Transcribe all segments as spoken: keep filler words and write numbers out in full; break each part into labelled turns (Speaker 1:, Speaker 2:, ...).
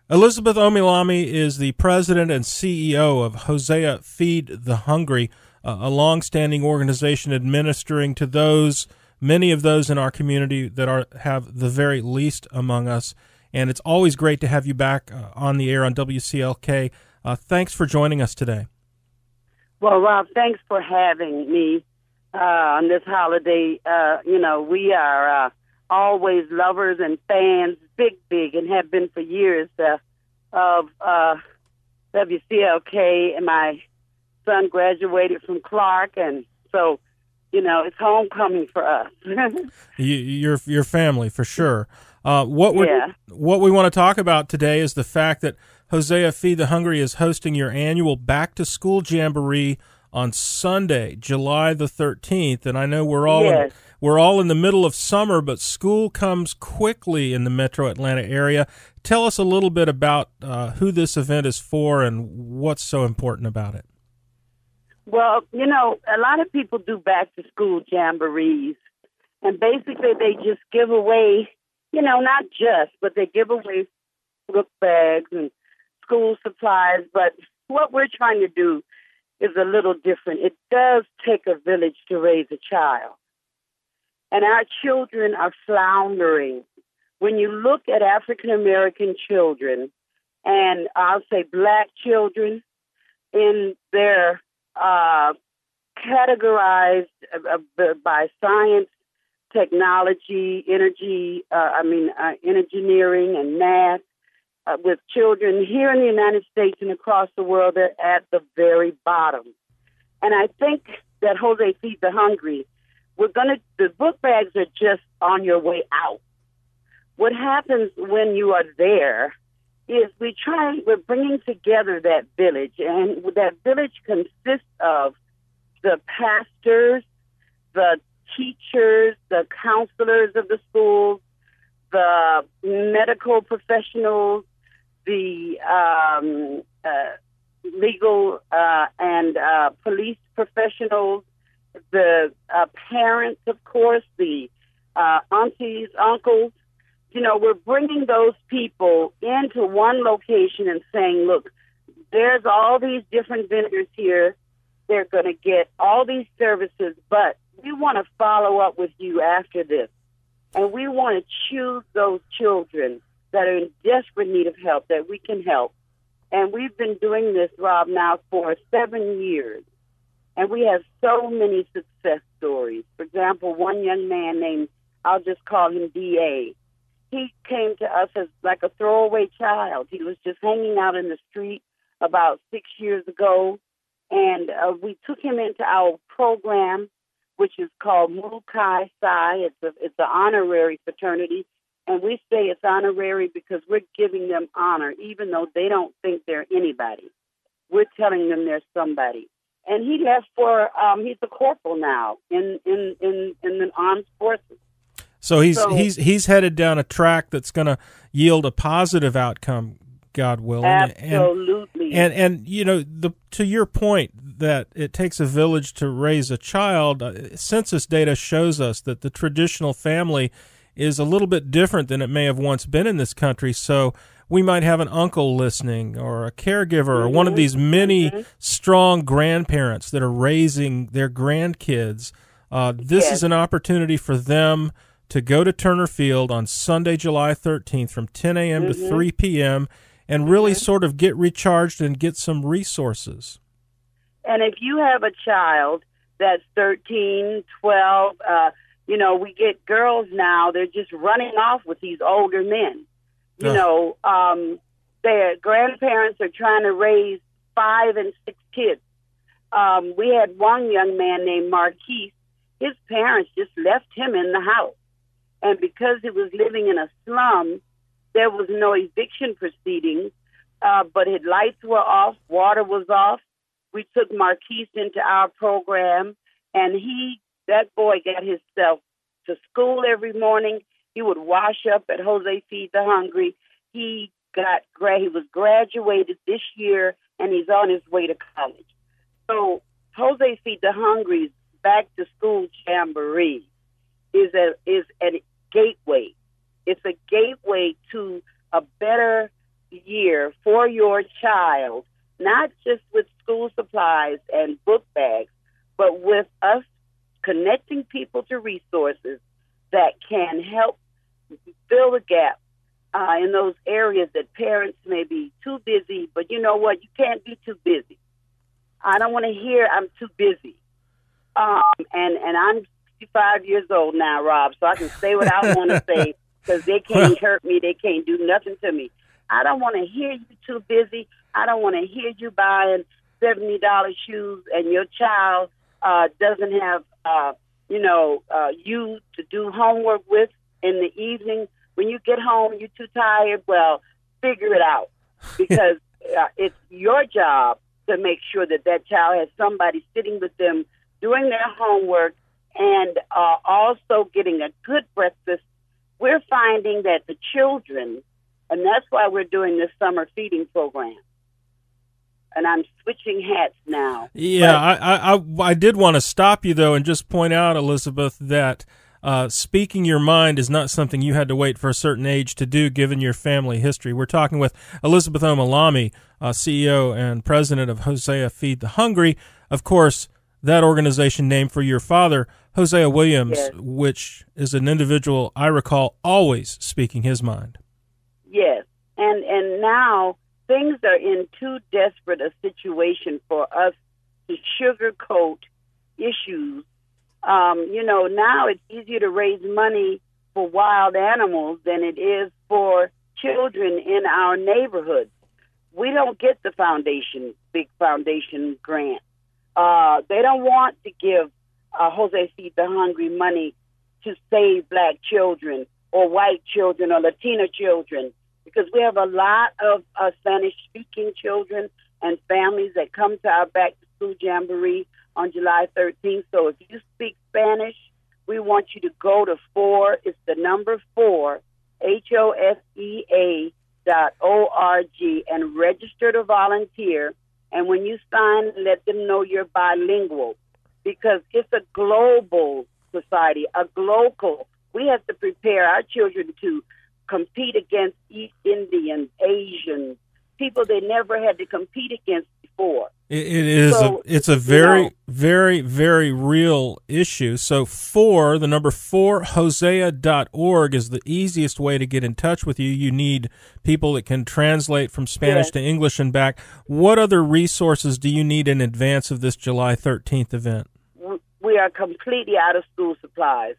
Speaker 1: Elizabeth Omilami is the president and C E O of Hosea Feed the Hungry, uh, a longstanding organization administering to those, many of those in our community that are have the very least among us. And it's always great to have you back uh, on the air on W C L K. Uh, thanks for joining us today.
Speaker 2: Well, Rob, thanks for having me uh, on this holiday. Uh, you know, we are uh, always lovers and fans, big, big, and have been for years uh, of uh, W C L K. And my son graduated from Clark, and so, you know, it's homecoming for us.
Speaker 1: you, your your family, for sure. Uh, what we
Speaker 2: yeah.
Speaker 1: what we want to talk about today is the fact that Hosea Feed the Hungry is hosting your annual Back to School Jamboree on Sunday, July the thirteenth, and I know we're all
Speaker 2: yes.
Speaker 1: in, we're all in the middle of summer, but school comes quickly in the Metro Atlanta area. Tell us a little bit about uh, who this event is for and what's so important about it.
Speaker 2: Well, you know, a lot of people do Back to School Jamborees, and basically they just give away, you know, not just, but they give away book bags and school supplies. But what we're trying to do is a little different. It does take a village to raise a child. And our children are floundering. When you look at African-American children, and I'll say black children, in their uh, categorized uh, by science, technology, energy, uh, I mean, uh, engineering and math, uh, with children here in the United States and across the world, they're at the very bottom. And I think that Hosea Feed the Hungry, we're going to, the book bags are just on your way out. What happens when you are there is we try, we're bringing together that village, and that village consists of the pastors, the teachers, the counselors of the schools, the medical professionals, the um, uh, legal uh, and uh, police professionals, the uh, parents, of course, the uh, aunties, uncles. You know, we're bringing those people into one location and saying, look, there's all these different vendors here. They're going to get all these services, but we want to follow up with you after this. And we want to choose those children that are in desperate need of help that we can help. And we've been doing this, Rob, now for seven years. And we have so many success stories. For example, one young man named, I'll just call him D A, he came to us as like a throwaway child. He was just hanging out in the street about six years ago. And uh, we took him into our program, which is called Mu Chi Psi. It's a it's an honorary fraternity, and we say it's honorary because we're giving them honor, even though they don't think they're anybody. We're telling them they're somebody. And he left for um, he's a corporal now in in in, in the armed forces.
Speaker 1: So he's
Speaker 2: So-
Speaker 1: he's he's headed down a track that's going to yield a positive outcome, God willing.
Speaker 2: Absolutely.
Speaker 1: And, and and you know, the to your point that it takes a village to raise a child, uh, census data shows us that the traditional family is a little bit different than it may have once been in this country. So we might have an uncle listening or a caregiver or one of these many
Speaker 2: Mhm.
Speaker 1: strong grandparents that are raising their grandkids. Uh, this
Speaker 2: Yes.
Speaker 1: is an opportunity for them to go to Turner Field on Sunday, July thirteenth from ten a.m. to
Speaker 2: Mhm.
Speaker 1: three p.m. and really
Speaker 2: Mhm.
Speaker 1: sort of get recharged and get some resources.
Speaker 2: And if you have a child that's thirteen, twelve, uh, you know, we get girls now, they're just running off with these older men. You
Speaker 1: Ugh.
Speaker 2: know, um, their grandparents are trying to raise five and six kids. Um, we had one young man named Marquise. His parents just left him in the house. And because he was living in a slum, there was no eviction proceedings, uh, but his lights were off, water was off. We took Marquise into our program, and he, that boy got himself to school every morning. He would wash up at Hosea Feed the Hungry. He got gra- he was graduated this year, and he's on his way to college. So Hosea Feed the Hungry's Back to School Jamboree is a is a gateway. It's a gateway to a better year for your child, not just with school supplies and book bags, but with us connecting people to resources that can help fill the gap uh, in those areas that parents may be too busy. But you know what? You can't be too busy. I don't want to hear I'm too busy. Um, and, and I'm fifty-five years old now, Rob, so I can say what I want to say because they can't hurt me. They can't do nothing to me. I don't want to hear you too busy. I don't want to hear you buying seventy dollars shoes and your child uh, doesn't have, uh, you know, uh, you to do homework with in the evening. When you get home, you're too tired. Well, figure it out because uh, it's your job to make sure that that child has somebody sitting with them doing their homework and uh, also getting a good breakfast. We're finding that the children, and that's why we're doing this summer feeding program. And I'm switching hats now.
Speaker 1: Yeah,
Speaker 2: but,
Speaker 1: I, I, I did want to stop you, though, and just point out, Elizabeth, that uh, speaking your mind is not something you had to wait for a certain age to do, given your family history. We're talking with Elizabeth Omilami, uh, C E O and president of Hosea Feed the Hungry. Of course, that organization named for your father, Hosea Williams,
Speaker 2: yes.
Speaker 1: which is an individual I recall always speaking his mind.
Speaker 2: Yes, and and now things are in too desperate a situation for us to sugarcoat issues. Um, you know, now it's easier to raise money for wild animals than it is for children in our neighborhoods. We don't get the foundation, big foundation grant. Uh, they don't want to give uh, Hosea Feed the Hungry money to save black children or white children or Latina children, because we have a lot of uh, Spanish-speaking children and families that come to our back-to-school jamboree on July thirteenth. So if you speak Spanish, we want you to go to four, it's the number four, H O S E A dot O R G, and register to volunteer. And when you sign, let them know you're bilingual, because it's a global society, a global. We have to prepare our children to compete against East Indians, Asians, people they never had to compete against before.
Speaker 1: It, it is.
Speaker 2: So,
Speaker 1: a, it's a very,
Speaker 2: you know,
Speaker 1: very, very real issue. So, four, the number four, Hosea dot org is the easiest way to get in touch with you. You need people that can translate from Spanish
Speaker 2: yes.
Speaker 1: to English and back. What other resources do you need in advance of this July thirteenth event?
Speaker 2: We are completely out of school supplies.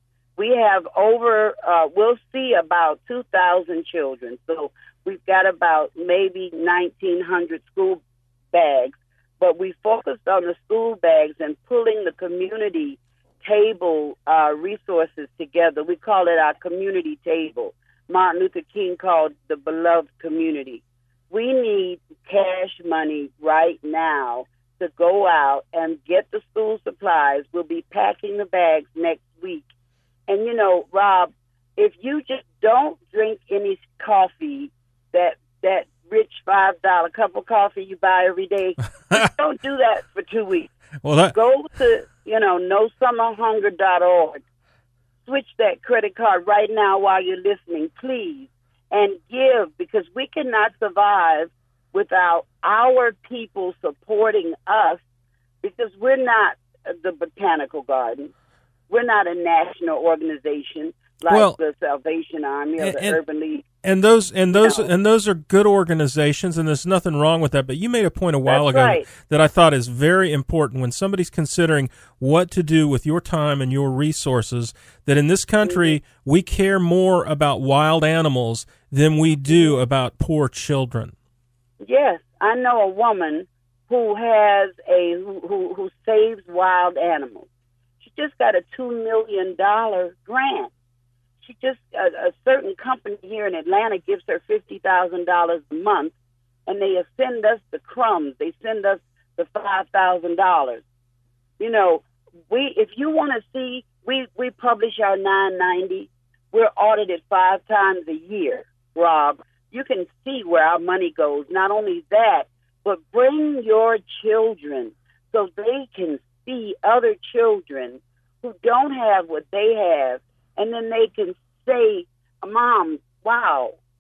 Speaker 2: We have over, uh, we'll see about two thousand children. So we've got about maybe nineteen hundred school bags, but we focused on the school bags and pulling the community table uh, resources together. We call it our community table. Martin Luther King called the beloved community. We need cash money right now to go out and get the school supplies. We'll be packing the bags next week. And, you know, Rob, if you just don't drink any coffee, that that rich five dollar cup of coffee you buy every day, just don't do that for two weeks.
Speaker 1: Well, that...
Speaker 2: Go to, you know, no summer hunger dot org. Switch that credit card right now while you're listening, please, and give, because we cannot survive without our people supporting us, because we're not the Botanical Garden. We're not a national organization like
Speaker 1: well,
Speaker 2: the Salvation Army or
Speaker 1: and,
Speaker 2: the
Speaker 1: and,
Speaker 2: Urban League.
Speaker 1: And those and those
Speaker 2: No.
Speaker 1: and those are good organizations, and there's nothing wrong with that. But you made a point a while
Speaker 2: That's
Speaker 1: ago
Speaker 2: right.
Speaker 1: that I thought is very important when somebody's considering what to do with your time and your resources, that in this country
Speaker 2: Mm-hmm.
Speaker 1: we care more about wild animals than we do about poor children.
Speaker 2: Yes, I know a woman who has a who who, who saves wild animals. She just got a two million dollar grant. She just a, a certain company here in Atlanta gives her fifty thousand dollars a month, and they send us the crumbs. They send us the five thousand dollars. You know, we if you want to see, we we publish our nine ninety. We're audited five times a year, Rob. You can see where our money goes. Not only that, but bring your children so they can see other children who don't have what they have, and then they can say, Mom, wow,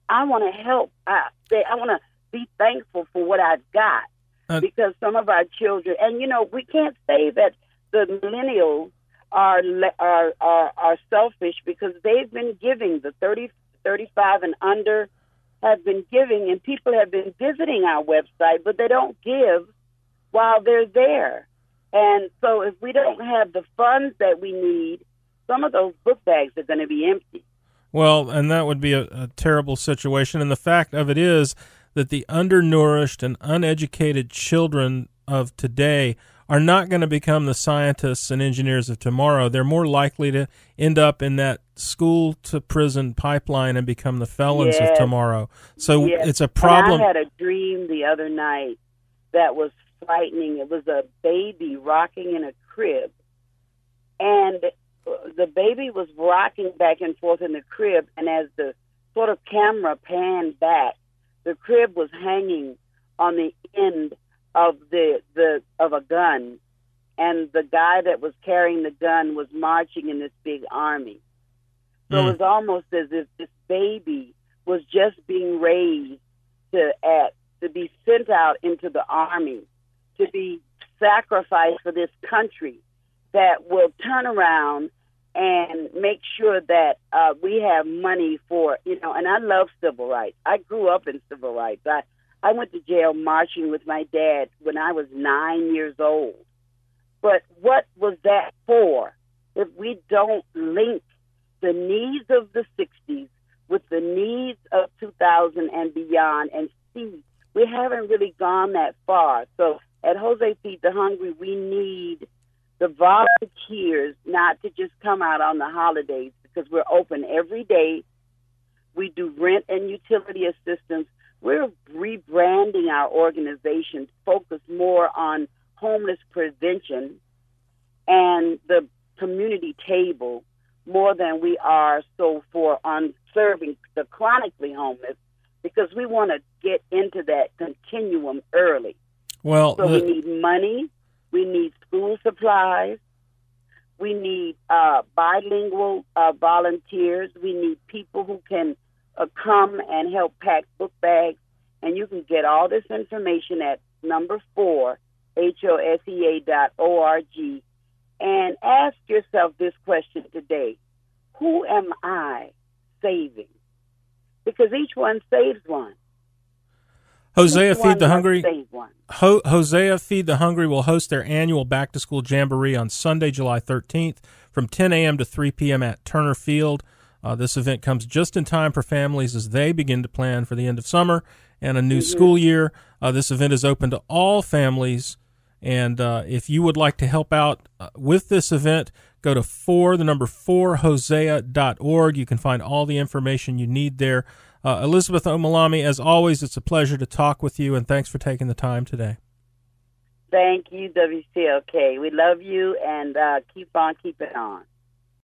Speaker 2: I want to help. I, they, I want to be thankful for what I've got uh, because some of our children, and, you know, we can't say that the millennials are, are, are, are selfish because they've been giving. The thirty, thirty-five and under have been giving, and people have been visiting our website, but they don't give while they're there. And so if we don't have the funds that we need, some of those book bags are going to be empty.
Speaker 1: Well, and that would be a, a terrible situation. And the fact of it is that the undernourished and uneducated children of today are not going to become the scientists and engineers of tomorrow. They're more likely to end up in that school-to-prison pipeline and become the felons
Speaker 2: yes.
Speaker 1: of tomorrow. So
Speaker 2: yes.
Speaker 1: it's a problem.
Speaker 2: And I had a dream the other night that was frightening. It was a baby rocking in a crib, and the baby was rocking back and forth in the crib, and as the sort of camera panned back, the crib was hanging on the end of the, the of a gun, and the guy that was carrying the gun was marching in this big army. So mm. it was almost as if this baby was just being raised to at, to be sent out into the army, to be sacrificed for this country that will turn around and make sure that uh, we have money for, you know, and I love civil rights. I grew up in civil rights. I, I went to jail marching with my dad when I was nine years old. But what was that for if we don't link the needs of the sixties with the needs of two thousand and beyond and see? We haven't really gone that far. So at Jose Feed the Hungry, we need the volunteers not to just come out on the holidays because we're open every day. We do rent and utility assistance. We're rebranding our organization to focus more on homeless prevention and the community table more than we are so for on serving the chronically homeless, because we want to get into that continuum early.
Speaker 1: Well,
Speaker 2: so
Speaker 1: the-
Speaker 2: we need money. We need school supplies. We need uh, bilingual uh, volunteers. We need people who can uh, come and help pack book bags. And you can get all this information at number four, H O S E A dot O R G. And ask yourself this question today. Who am I saving? Because each one saves one.
Speaker 1: Hosea
Speaker 2: each
Speaker 1: Feed the Hungry.
Speaker 2: One.
Speaker 1: Ho- Hosea Feed the Hungry will host their annual back-to-school jamboree on Sunday, July thirteenth from ten a.m. to three p.m. at Turner Field. Uh, this event comes just in time for families as they begin to plan for the end of summer and a new mm-hmm. school year. Uh, this event is open to all families, and uh, if you would like to help out uh, with this event, go to four, the number four, hosea dot org. You can find all the information you need there. Uh, Elizabeth Omilami, as always, it's a pleasure to talk with you, and thanks for taking the time today.
Speaker 2: Thank you, W C L K. We love you, and uh, keep on keeping on.